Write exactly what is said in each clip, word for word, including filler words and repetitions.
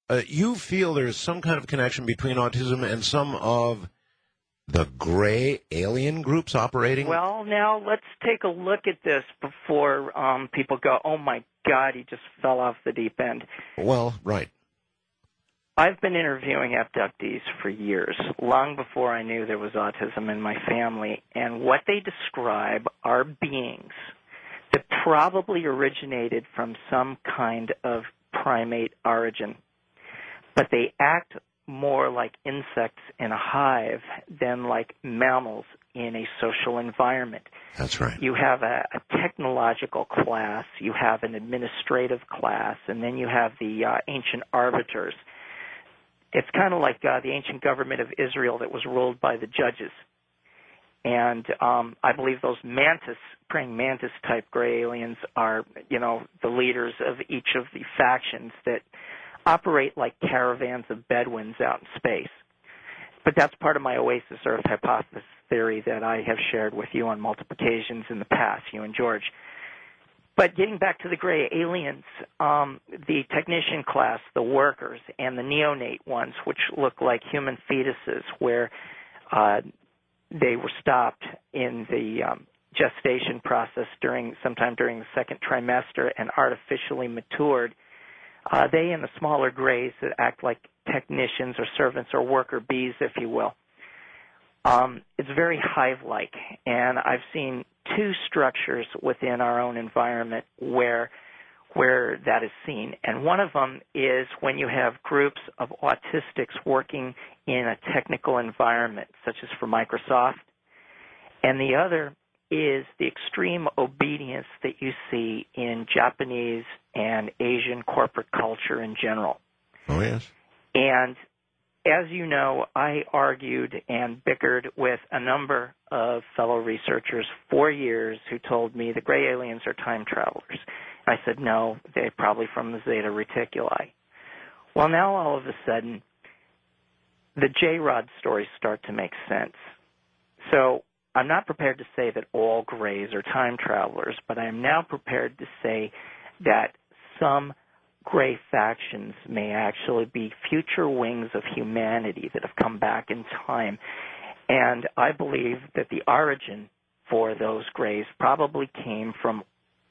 uh, you feel there's some kind of connection between autism and some of the gray alien groups operating? Well, now let's take a look at this before um, people go, oh, my God, he just fell off the deep end. Well, right. I've been interviewing abductees for years, long before I knew there was autism in my family, and what they describe are beings that probably originated from some kind of primate origin, but they act more like insects in a hive than like mammals in a social environment. That's right. You have a, a technological class, you have an administrative class, and then you have the uh, ancient arbiters. It's kind of like uh, the ancient government of Israel that was ruled by the judges. And um, I believe those mantis, praying mantis-type gray aliens are, you know, the leaders of each of the factions that operate like caravans of Bedouins out in space. But that's part of my Oasis Earth hypothesis theory that I have shared with you on multiple occasions in the past, you and George. But getting back to the gray aliens, um, the technician class, the workers, and the neonate ones, which look like human fetuses where uh, they were stopped in the um, gestation process during sometime during the second trimester and artificially matured, uh, they and the smaller grays that act like technicians or servants or worker bees, if you will. Um, it's very hive-like, and I've seen two structures within our own environment where where that is seen. And one of them is when you have groups of autistics working in a technical environment, such as for Microsoft. And the other is the extreme obedience that you see in Japanese and Asian corporate culture in general. Oh, yes. And as you know, I argued and bickered with a number of fellow researchers for years who told me the gray aliens are time travelers. I said, no, they're probably from the Zeta Reticuli. Well, now all of a sudden, the J-Rod stories start to make sense. So I'm not prepared to say that all grays are time travelers, but I am now prepared to say that some gray factions may actually be future wings of humanity that have come back in time. And I believe that the origin for those grays probably came from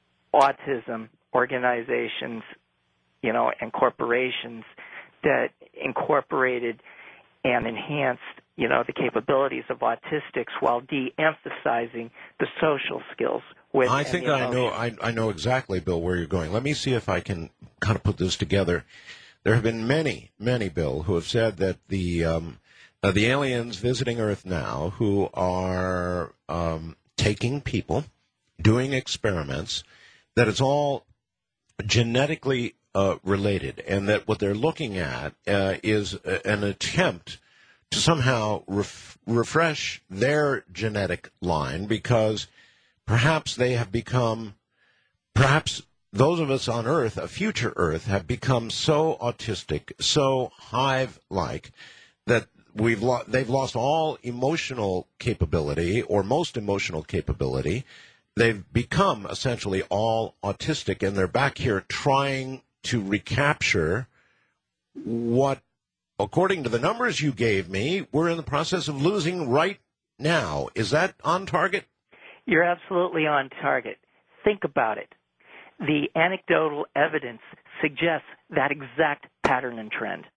autism organizations, you know, and corporations that incorporated and enhanced, you know, the capabilities of autistics while de-emphasizing the social skills. With I think I know I, I know exactly, Bill, where you're going. Let me see if I can kind of put this together. There have been many, many, Bill, who have said that the um, uh, the aliens visiting Earth now who are um, taking people, doing experiments, that it's all genetically uh, related, and that what they're looking at uh, is an attempt to somehow ref- refresh their genetic line because perhaps they have become, perhaps those of us on Earth, a future Earth, have become so autistic, so hive-like, that we've lo- they've lost all emotional capability, or most emotional capability. They've become essentially all autistic, and they're back here trying to recapture what, according to the numbers you gave me, we're in the process of losing right now. Is that on target? You're absolutely on target. Think about it. The anecdotal evidence suggests that exact pattern and trend.